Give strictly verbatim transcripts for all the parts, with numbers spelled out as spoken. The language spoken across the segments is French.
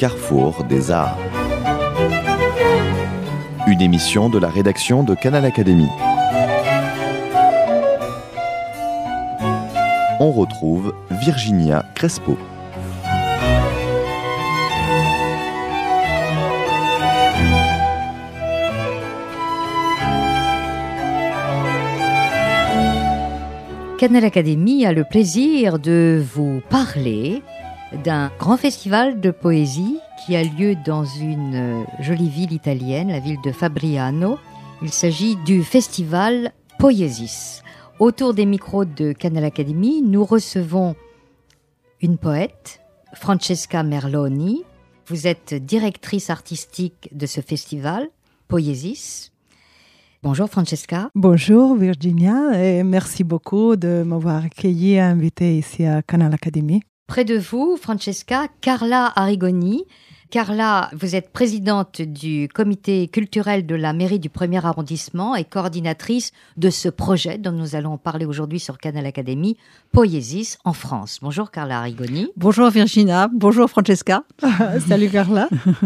carrefour des arts. Une émission de la rédaction de Canal Académie. On retrouve Virginia Crespo. Canal Académie a le plaisir de vous parler d'un grand festival de poésie qui a lieu dans une jolie ville italienne, la ville de Fabriano. Il s'agit du festival Poiesis. Autour des micros de Canal Académie, nous recevons une poète, Francesca Merloni. Vous êtes directrice artistique de ce festival, Poiesis. Bonjour Francesca. Bonjour Virginia et merci beaucoup de m'avoir accueilli et invité ici à Canal Académie. Près de vous, Francesca, Carla Arrigoni. Carla, vous êtes présidente du comité culturel de la mairie du premier arrondissement et coordinatrice de ce projet dont nous allons parler aujourd'hui sur Canal Académie, Poiesis en France. Bonjour Carla Arrigoni. Bonjour Virginia, bonjour Francesca. Salut Carla.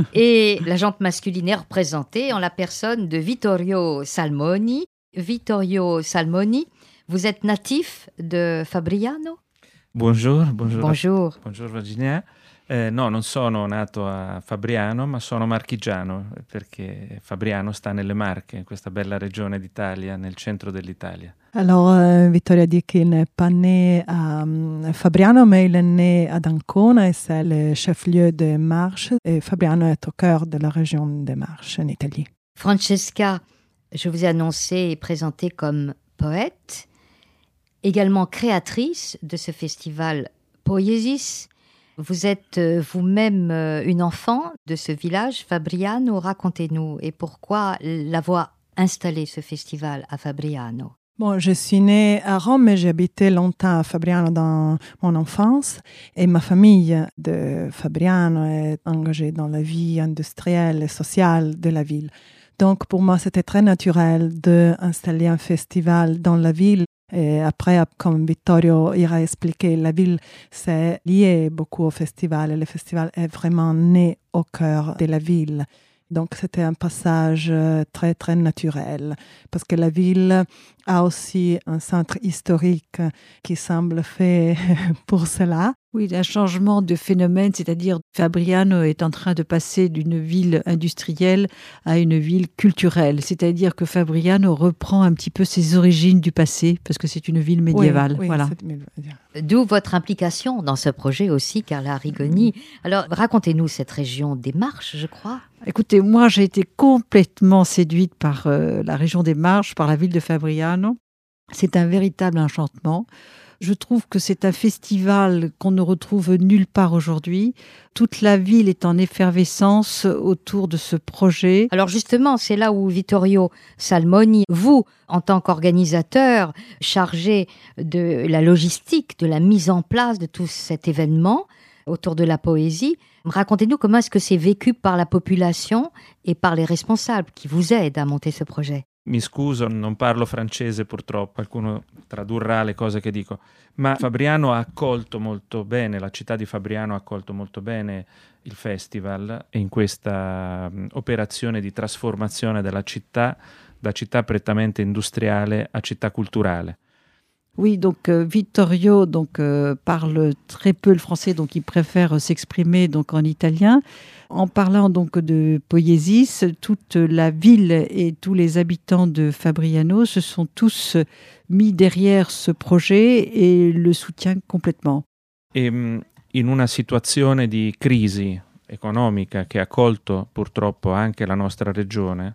Et la gente masculine est représentée en la personne de Vittorio Salmoni. Vittorio Salmoni, vous êtes natif de Fabriano? Bonjour, bonjour. Bonjour. Bonjour Virginia. Eh, no, non sono nato a Fabriano, ma sono marchigiano, perché Fabriano sta nelle Marche, in questa bella regione d'Italia, nel centro dell'Italia. Alors, euh, Vittorio dit qu'il n'est pas né à um, Fabriano, mais il est né à Ancona et c'est le chef-lieu des Marches. Et Fabriano est au cœur de la région des Marches en Italie. Francesca, je vous ai annoncé et présenté comme poète, également créatrice de ce festival Poiesis. Vous êtes vous-même une enfant de ce village, Fabriano. Racontez-nous, et pourquoi l'avoir installé, ce festival, à Fabriano? Bon, je suis née à Rome, mais j'ai habité longtemps à Fabriano dans mon enfance. Et ma famille de Fabriano est engagée dans la vie industrielle et sociale de la ville. Donc, pour moi, c'était très naturel d'installer un festival dans la ville. Et après, comme Vittorio ira expliquer, la ville s'est liée beaucoup au festival et le festival est vraiment né au cœur de la ville. Donc, c'était un passage très, très naturel parce que la ville a aussi un centre historique qui semble fait pour cela. Oui, un changement de phénomène, c'est-à-dire Fabriano est en train de passer d'une ville industrielle à une ville culturelle. C'est-à-dire que Fabriano reprend un petit peu ses origines du passé, parce que c'est une ville médiévale. Oui, oui, voilà. D'où votre implication dans ce projet aussi, Carla Arrigoni. Alors, racontez-nous cette région des Marches, je crois. Écoutez, moi, j'ai été complètement séduite par euh, la région des Marches, par la ville de Fabriano. C'est un véritable enchantement. Je trouve que c'est un festival qu'on ne retrouve nulle part aujourd'hui. Toute la ville est en effervescence autour de ce projet. Alors justement, c'est là où Vittorio Salmoni, vous, en tant qu'organisateur chargé de la logistique, de la mise en place de tout cet événement autour de la poésie, racontez-nous comment est-ce que c'est vécu par la population et par les responsables qui vous aident à monter ce projet. Mi scuso, non parlo francese purtroppo, qualcuno tradurrà le cose che dico, ma Fabriano ha accolto molto bene, la città di Fabriano ha accolto molto bene il festival e in questa um, operazione di trasformazione della città, da città prettamente industriale a città culturale. Oui, donc euh, Vittorio donc, euh, parle très peu le français, donc il préfère s'exprimer donc, en italien. En parlant donc de Poiesis, toute la ville et tous les habitants de Fabriano se sont tous mis derrière ce projet et le soutiennent complètement. E in una situazione di crisi economica che ha colto purtroppo anche la nostra regione,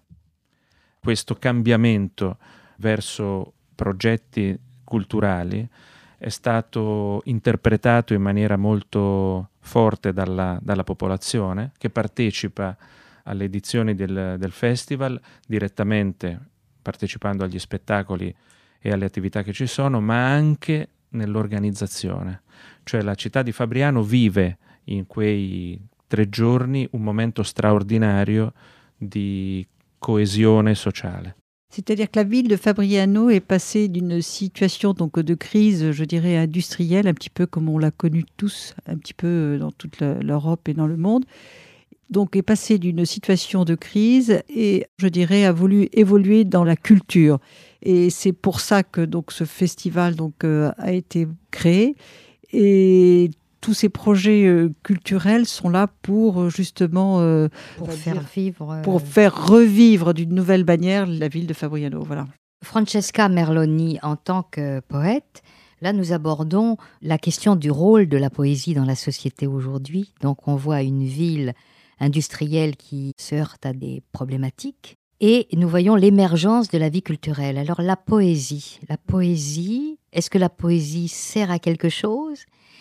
questo cambiamento verso progetti culturali è stato interpretato in maniera molto forte dalla, dalla popolazione che partecipa alle edizioni del, del festival direttamente partecipando agli spettacoli e alle attività che ci sono, ma anche nell'organizzazione. Cioè la città di Fabriano vive in quei tre giorni un momento straordinario di coesione sociale. C'est-à-dire que la ville de Fabriano est passée d'une situation donc, de crise, je dirais, industrielle, un petit peu comme on l'a connu tous, un petit peu dans toute l'Europe et dans le monde. donc est passé d'une situation de crise et, je dirais, a voulu évoluer dans la culture. Et c'est pour ça que donc ce festival donc euh, a été créé. Et tous ces projets euh, culturels sont là pour justement euh, pour faire dire, vivre, euh... pour faire revivre d'une nouvelle manière la ville de Fabriano. Voilà. Francesca Merloni, en tant que poète, là nous abordons la question du rôle de la poésie dans la société aujourd'hui. Donc on voit une ville industrielle qui se heurte à des problématiques et nous voyons l'émergence de la vie culturelle. Alors la poésie, la poésie, est-ce que la poésie sert à quelque chose ?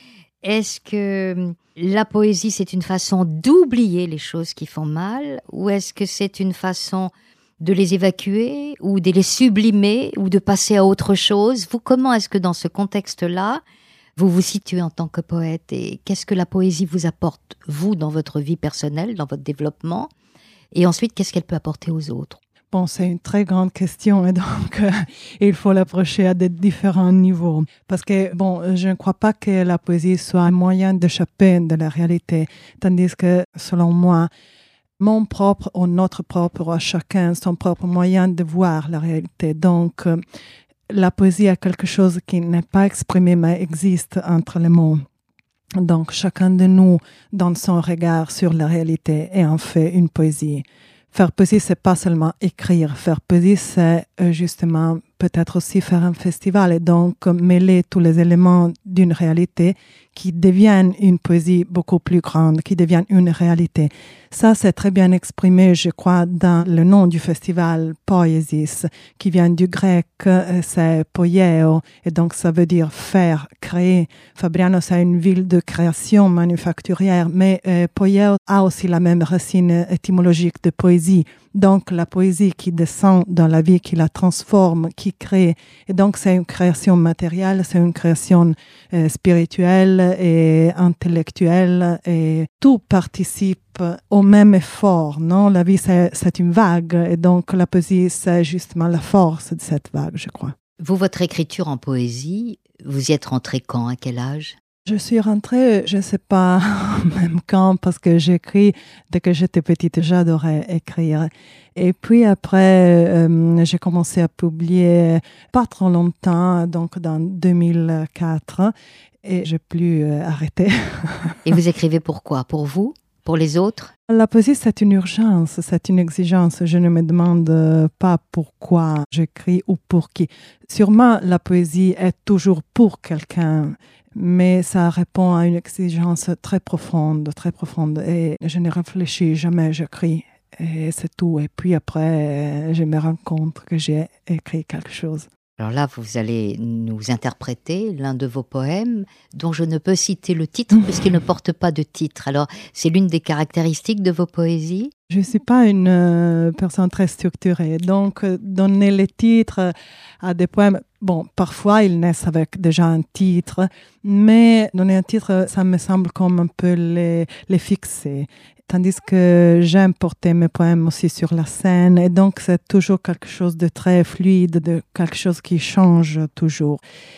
Est-ce que la poésie, c'est une façon d'oublier les choses qui font mal, ou est-ce que c'est une façon de les évacuer, ou de les sublimer, ou de passer à autre chose ? Vous, comment est-ce que dans ce contexte-là, vous vous situez en tant que poète, et qu'est-ce que la poésie vous apporte, vous, dans votre vie personnelle, dans votre développement, et ensuite, qu'est-ce qu'elle peut apporter aux autres ? Bon, c'est une très grande question et donc euh, il faut l'approcher à des différents niveaux. Parce que, bon, je ne crois pas que la poésie soit un moyen d'échapper de la réalité. Tandis que, selon moi, mon propre ou notre propre, ou à chacun son propre moyen de voir la réalité. Donc, euh, la poésie est quelque chose qui n'est pas exprimé mais existe entre les mots. Donc, chacun de nous donne son regard sur la réalité et en fait une poésie. Faire poésie, c'est pas seulement écrire. Faire poésie, c'est euh, justement peut-être aussi faire un festival et donc mêler tous les éléments d'une réalité qui deviennent une poésie beaucoup plus grande, qui deviennent une réalité. Ça, c'est très bien exprimé, je crois, dans le nom du festival Poiesis, qui vient du grec, c'est poieo, et donc ça veut dire faire, créer. Fabriano, c'est une ville de création manufacturière, mais euh, poieo a aussi la même racine étymologique de poésie. Donc, la poésie qui descend dans la vie, qui la transforme, qui crée. Et donc, c'est une création matérielle, c'est une création euh, spirituelle et intellectuelle. Et tout participe au même effort, non? La vie, c'est, c'est une vague. Et donc, la poésie, c'est justement la force de cette vague, je crois. Vous, votre écriture en poésie, vous y êtes rentré quand? À quel âge? Je suis rentrée, je ne sais pas même quand, parce que j'écris dès que j'étais petite, j'adorais écrire. Et puis après, euh, j'ai commencé à publier pas trop longtemps, donc dans deux mille quatre, et je n'ai plus euh, arrêté. Et vous écrivez pourquoi? Pour vous? Pour les autres? La poésie, c'est une urgence, c'est une exigence. Je ne me demande pas pourquoi j'écris ou pour qui. Sûrement, la poésie est toujours pour quelqu'un, mais ça répond à une exigence très profonde, très profonde. Et je ne réfléchis jamais, j'écris. Et c'est tout. Et puis après, je me rends compte que j'ai écrit quelque chose. Alors là, vous allez nous interpréter l'un de vos poèmes dont je ne peux citer le titre puisqu'il ne porte pas de titre. Alors, c'est l'une des caractéristiques de vos poésies? Je ne suis pas une euh, personne très structurée. Donc, euh, donner les titres à des poèmes, bon, parfois ils naissent avec déjà un titre, mais donner un titre, ça me semble comme un peu les, les fixer. Tandis que j'aime porter mes poèmes aussi sur la scène. Et donc, c'est toujours quelque chose de très fluide, de quelque chose qui change toujours.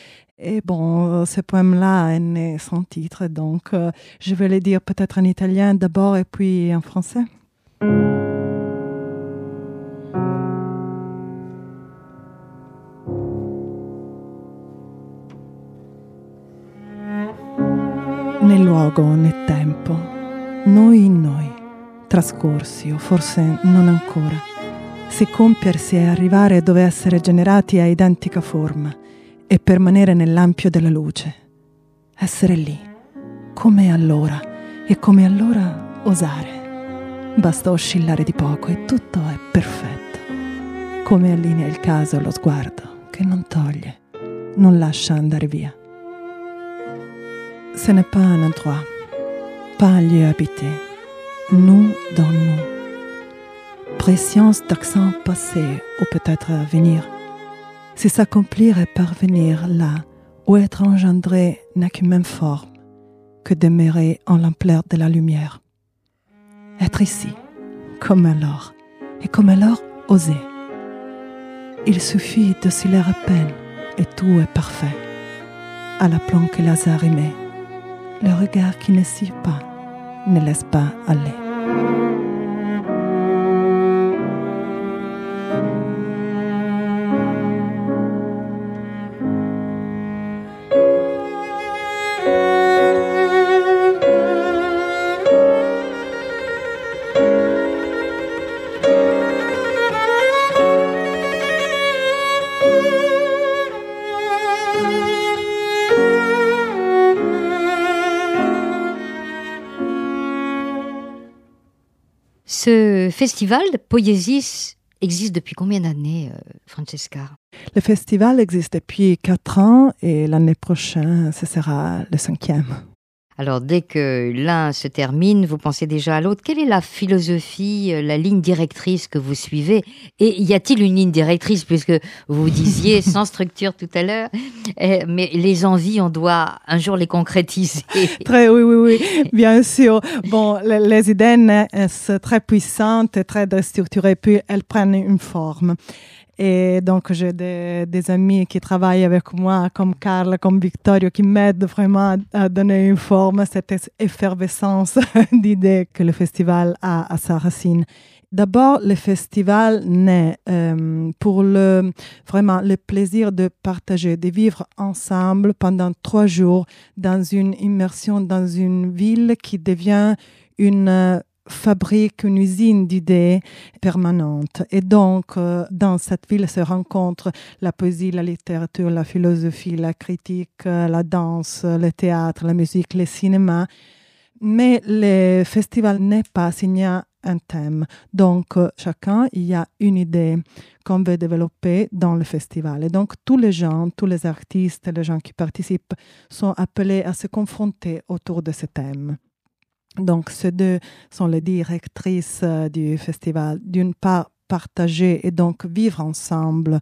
Et bon, ce poème-là est né sans titre. Donc, euh, je vais le dire peut-être en italien d'abord et puis en français. Né luogo, né tempo. Noi in noi, trascorsi o forse non ancora, si compiersi e arrivare dove essere generati a identica forma e permanere nell'ampio della luce. Essere lì, come allora, e come allora osare. Basta oscillare di poco e tutto è perfetto, come allinea il caso lo sguardo che non toglie, non lascia andare via. Ce n'est pas un endroit, pas un lieu habité, nous dans nous. Préscience d'accent passé ou peut-être à venir. C'est s'accomplir et parvenir là où être engendré n'a qu'une même forme que demeurer en l'ampleur de la lumière. Être ici, comme alors, et comme alors oser. Il suffit d'osciller à peine et tout est parfait. À l'aplomb que le hasard émet, le regard qui ne suit pas ne laisse pas aller. Ce festival de Poiesis existe depuis combien d'années, euh, Francesca? Le festival existe depuis quatre ans et l'année prochaine, ce sera le cinquième. Alors, dès que l'un se termine, vous pensez déjà à l'autre. Quelle est la philosophie, la ligne directrice que vous suivez? Et y a-t-il une ligne directrice, puisque vous disiez sans structure tout à l'heure, mais les envies, on doit un jour les concrétiser. Très, oui, oui, oui, bien sûr. Bon, les, les idées naissent très puissantes et très structurées, puis elles prennent une forme. Et donc, j'ai des, des amis qui travaillent avec moi, comme Carla, comme Victorio, qui m'aident vraiment à, à donner une forme à cette effervescence d'idées que le festival a à sa racine. D'abord, le festival naît euh, pour le, vraiment le plaisir de partager, de vivre ensemble pendant trois jours dans une immersion dans une ville qui devient une fabrique une usine d'idées permanentes. Et donc, euh, dans cette ville se rencontrent la poésie, la littérature, la philosophie, la critique, euh, la danse, le théâtre, la musique, le cinéma. Mais le festival n'est pas s'il y a un thème. Donc, euh, chacun, il y a une idée qu'on veut développer dans le festival. Et donc, tous les gens, tous les artistes, les gens qui participent sont appelés à se confronter autour de ce thème. Donc, ces deux sont les directrices euh, du festival. D'une part, partager et donc vivre ensemble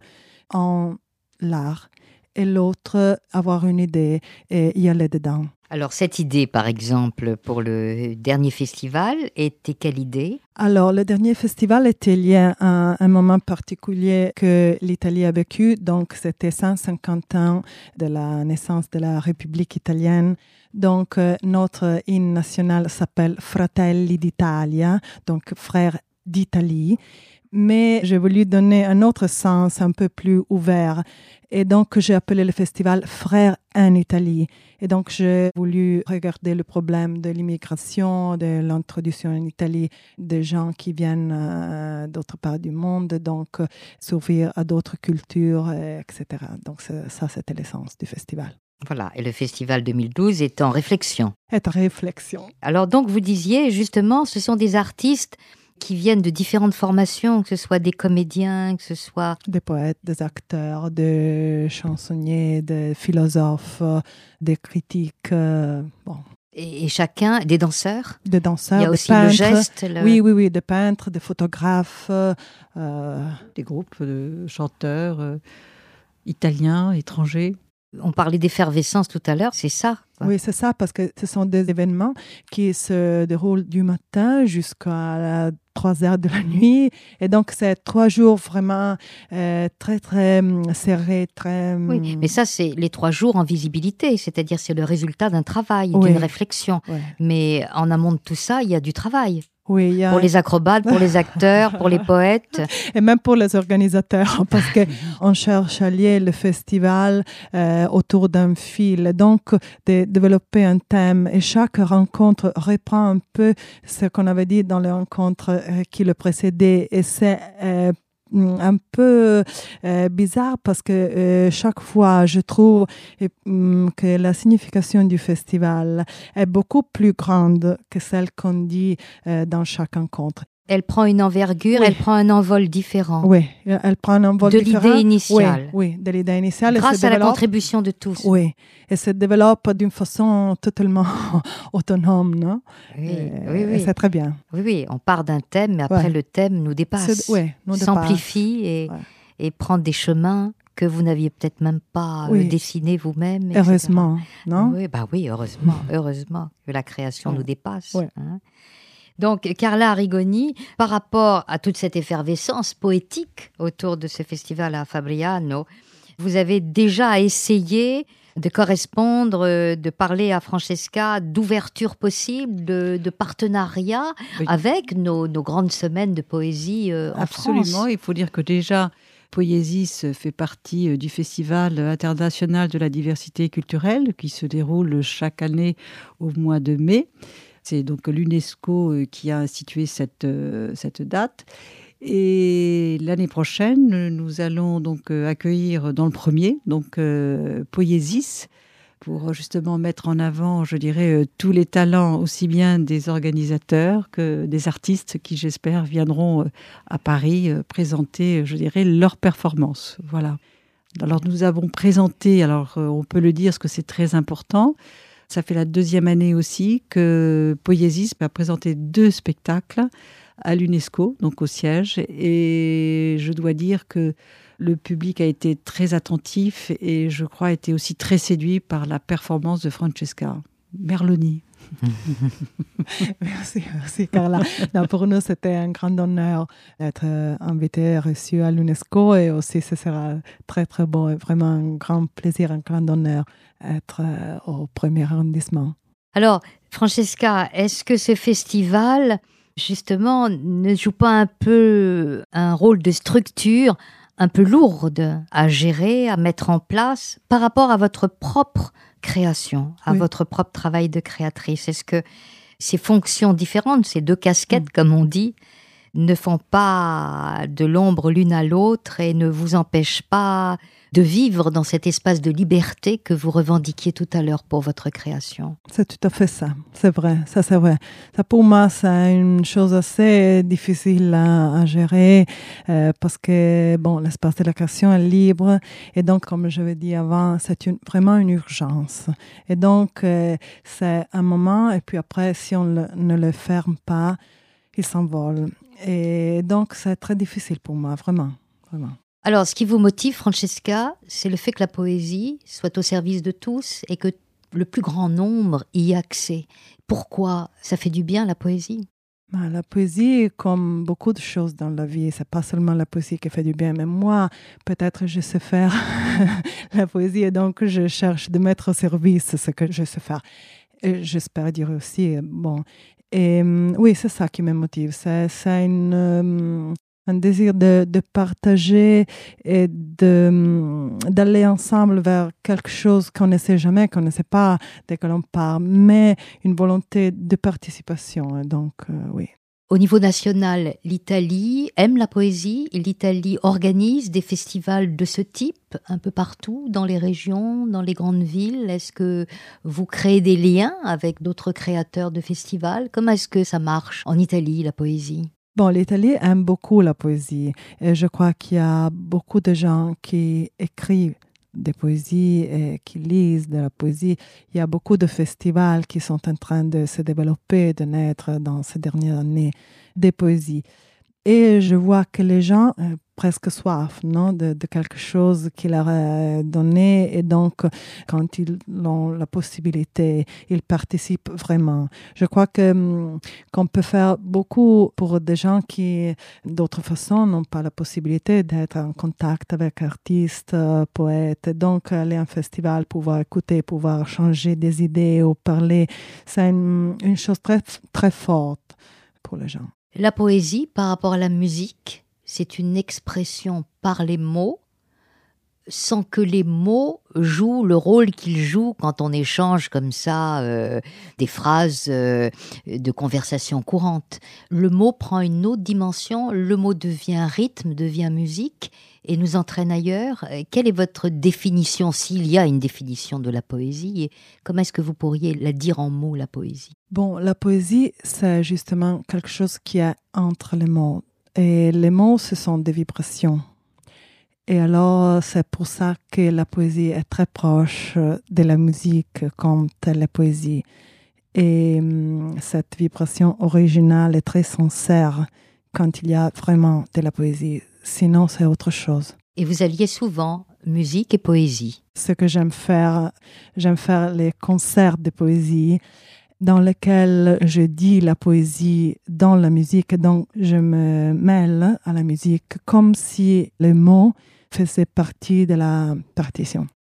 en l'art. Et l'autre, avoir une idée et y aller dedans. Alors, cette idée, par exemple, pour le dernier festival, était quelle idée? Alors, le dernier festival était lié à un moment particulier que l'Italie a vécu. Donc, c'était cent cinquante ans de la naissance de la République italienne. Donc, euh, notre hymne national s'appelle Fratelli d'Italia, donc frères d'Italie. Mais j'ai voulu donner un autre sens un peu plus ouvert. Et donc, j'ai appelé le festival Frères en Italie. Et donc, j'ai voulu regarder le problème de l'immigration, de l'introduction en Italie des gens qui viennent euh, d'autres parts du monde, donc euh, s'ouvrir à d'autres cultures, et cetera. Donc, ça, c'était l'essence du festival. Voilà, et le festival deux mille douze est en réflexion. Est en réflexion. Alors donc, vous disiez, justement, ce sont des artistes qui viennent de différentes formations, que ce soit des comédiens, que ce soit... Des poètes, des acteurs, des chansonniers, des philosophes, des critiques, euh, bon... Et, et chacun, des danseurs? Des danseurs, il y a des aussi peintres. Le geste. Le... Oui, oui, oui, des peintres, des photographes. Euh... Des groupes de chanteurs euh, italiens, étrangers. On parlait d'effervescence tout à l'heure, c'est ça, quoi. Oui, c'est ça, parce que ce sont des événements qui se déroulent du matin jusqu'à trois heures de la nuit. Et donc, c'est trois jours vraiment euh, très, très serrés, très... Oui, mais ça, c'est les trois jours en visibilité, c'est-à-dire c'est le résultat d'un travail, oui. d'une réflexion. Oui. Mais en amont de tout ça, il y a du travail. Oui, il y a... Pour les acrobates, pour les acteurs, pour les poètes. Et même pour les organisateurs, parce qu'on cherche à lier le festival euh, autour d'un fil. Donc, de développer un thème. Et chaque rencontre reprend un peu ce qu'on avait dit dans les rencontres euh, qui le précédaient. Et c'est... Euh, un peu euh, bizarre parce que euh, chaque fois je trouve et, um, que la signification du festival est beaucoup plus grande que celle qu'on dit euh, dans chaque rencontre. Elle prend une envergure, oui. Elle prend un envol différent. Oui, elle prend un envol de différent. De l'idée initiale. Oui, oui, de l'idée initiale. Grâce à la contribution de tous. Oui, et se développe d'une façon totalement autonome, non? Oui, et, oui, oui. Et c'est très bien. Oui, oui, on part d'un thème, mais après ouais. le thème nous dépasse, ouais, nous s'amplifie dépasse. et, ouais. et prend des chemins que vous n'aviez peut-être même pas oui. dessinés vous-même. Heureusement, et cetera. non? Oui, bah oui, heureusement, heureusement que la création ouais. nous dépasse. Ouais. Hein. Donc, Carla Arrigoni, par rapport à toute cette effervescence poétique autour de ce festival à Fabriano, vous avez déjà essayé de correspondre, de parler à Francesca d'ouverture possible, de, de partenariat oui. avec nos, nos grandes semaines de poésie euh, en Absolument. France. Il faut dire que déjà, Poiesis fait partie du Festival international de la diversité culturelle qui se déroule chaque année au mois de mai. C'est donc l'UNESCO qui a institué cette, cette date. Et l'année prochaine, nous allons donc accueillir dans le premier, donc euh, Poiesis, pour justement mettre en avant, je dirais, tous les talents, aussi bien des organisateurs que des artistes qui, j'espère, viendront à Paris présenter, je dirais, leurs performances. Voilà. Alors, nous avons présenté, alors on peut le dire, parce que c'est très important, ça fait la deuxième année aussi que Poiesis a présenté deux spectacles à l'UNESCO, donc au siège. Et je dois dire que le public a été très attentif et je crois a été aussi très séduit par la performance de Francesca Merloni. Merci, merci Carla. Non, pour nous, c'était un grand honneur d'être invité, reçu à l'UNESCO et aussi ce sera très très beau et vraiment un grand plaisir, un grand honneur d'être au premier arrondissement. Alors, Francesca, est-ce que ce festival, justement, ne joue pas un peu un rôle de structure un peu lourde à gérer, à mettre en place par rapport à votre propre création, à oui. votre propre travail de créatrice? Est-ce que ces fonctions différentes, ces deux casquettes, mmh. comme on dit, ne font pas de l'ombre l'une à l'autre et ne vous empêchent pas de vivre dans cet espace de liberté que vous revendiquiez tout à l'heure pour votre création? C'est tout à fait ça, c'est vrai, ça c'est vrai. Ça pour moi, c'est une chose assez difficile à, à gérer euh, parce que bon, l'espace de la création est libre et donc, comme je l'ai dit avant, c'est une, vraiment une urgence. Et donc, euh, c'est un moment et puis après, si on le, ne le ferme pas, il s'envole. Et donc, c'est très difficile pour moi, vraiment, vraiment. Alors, ce qui vous motive, Francesca, c'est le fait que la poésie soit au service de tous et que le plus grand nombre y ait accès. Pourquoi ça fait du bien, la poésie? Ben, la poésie, comme beaucoup de choses dans la vie, c'est pas seulement la poésie qui fait du bien, mais moi, peut-être je sais faire la poésie et donc je cherche de mettre au service ce que je sais faire. Et j'espère dire aussi, bon, et oui, c'est ça qui me motive. C'est, c'est une... Euh, un désir de, de partager et de, d'aller ensemble vers quelque chose qu'on ne sait jamais, qu'on ne sait pas dès que l'on parle, mais une volonté de participation. Donc, euh, oui. Au niveau national, l'Italie aime la poésie. L'Italie organise des festivals de ce type un peu partout, dans les régions, dans les grandes villes. Est-ce que vous créez des liens avec d'autres créateurs de festivals? Comment est-ce que ça marche en Italie, la poésie? Bon, l'Italie aime beaucoup la poésie et je crois qu'il y a beaucoup de gens qui écrivent des poésies et qui lisent de la poésie. Il y a beaucoup de festivals qui sont en train de se développer, de naître dans ces dernières années, des poésies. Et je vois que les gens ont presque soif, non, de, de quelque chose qui leur est donné. Et donc, quand ils ont la possibilité, ils participent vraiment. Je crois que, qu'on peut faire beaucoup pour des gens qui, d'autre façon, n'ont pas la possibilité d'être en contact avec artistes, poètes. Donc, aller à un festival, pouvoir écouter, pouvoir changer des idées ou parler, c'est une, une chose très, très forte pour les gens. La poésie, par rapport à la musique, c'est une expression par les mots, sans que les mots jouent le rôle qu'ils jouent quand on échange comme ça euh, des phrases euh, de conversation courante. Le mot prend une autre dimension, le mot devient rythme, devient musique et nous entraîne ailleurs. Quelle est votre définition, s'il y a une définition de la poésie, et comment est-ce que vous pourriez la dire en mots, la poésie? Bon, la poésie, c'est justement quelque chose qui est entre les mots. Et les mots, ce sont des vibrations. Et alors, c'est pour ça que la poésie est très proche de la musique comme la poésie. Et hum, cette vibration originale est très sincère quand il y a vraiment de la poésie. Sinon, c'est autre chose. Et vous alliez souvent musique et poésie. Ce que j'aime faire, j'aime faire les concerts de poésie dans lesquels je dis la poésie dans la musique. Donc, je me mêle à la musique comme si les mots faisaient partie de la partition.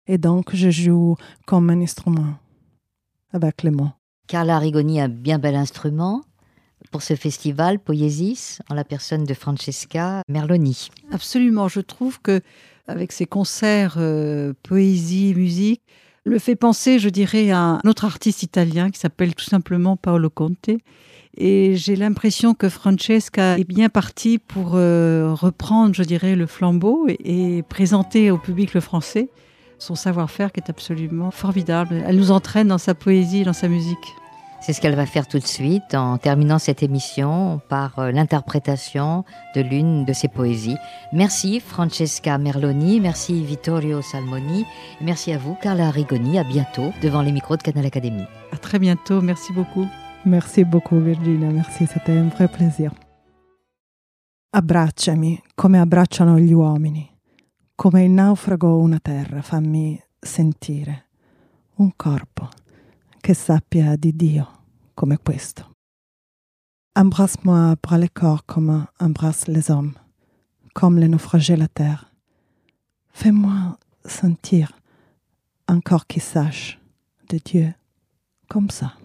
Et donc, je joue comme un instrument, avec les mots. Carla Rigoni a un bien bel instrument pour ce festival Poiesis, en la personne de Francesca Merloni. Absolument, je trouve que avec ces concerts euh, poésie, musique, le fait penser, je dirais, à un autre artiste italien qui s'appelle tout simplement Paolo Conte. Et j'ai l'impression que Francesca est bien partie pour euh, reprendre, je dirais, le flambeau et, et présenter au public le français son savoir-faire qui est absolument formidable. Elle nous entraîne dans sa poésie, dans sa musique. C'est ce qu'elle va faire tout de suite en terminant cette émission par euh, l'interprétation de l'une de ses poésies. Merci Francesca Merloni, merci Vittorio Salmoni, et merci à vous Carla Rigoni. À bientôt devant les micros de Canal Académie. À très bientôt, merci beaucoup. Merci beaucoup Virginia, merci, c'était un vrai plaisir. Abbracciami come abbracciano gli uomini, come il naufrago una terra, fammi sentire un corpo che sappia di Dio come questo. Embrasse-moi bras le corps comme embrasse les hommes, comme les naufragés la terre. Fais-moi sentir un corps qui sache de Dieu comme ça.